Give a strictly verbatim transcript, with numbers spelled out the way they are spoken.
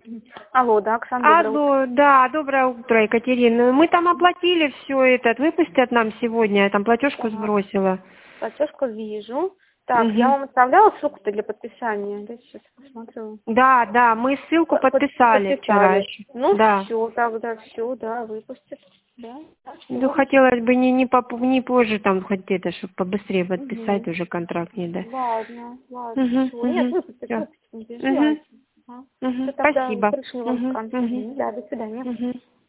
Алло, да, Оксана, доброе утро. Алло, да, доброе утро, Екатерина. Мы там оплатили все это, выпустят нам сегодня, я там платежку Так, сбросила. платежку вижу. Так, я Угу. вам оставляла ссылку-то для подписания. Да, сейчас посмотрю. Да, да, мы ссылку Под- подписали вчера Подписали. еще. Ну, Да. все, тогда все, да, выпустят. Да, да, Ну, все. хотелось бы не, не, поп- не позже, там, хоть где-то, чтобы побыстрее подписать Угу. уже контракт, не да. Ладно, ладно, Угу, все. Нет, угу. выпустят, Все. выпустят, не Угу. переживайте. Ага. Все, Угу. тогда Спасибо. пришлю вам Угу, скан. угу. Угу. Да, до свидания. Угу.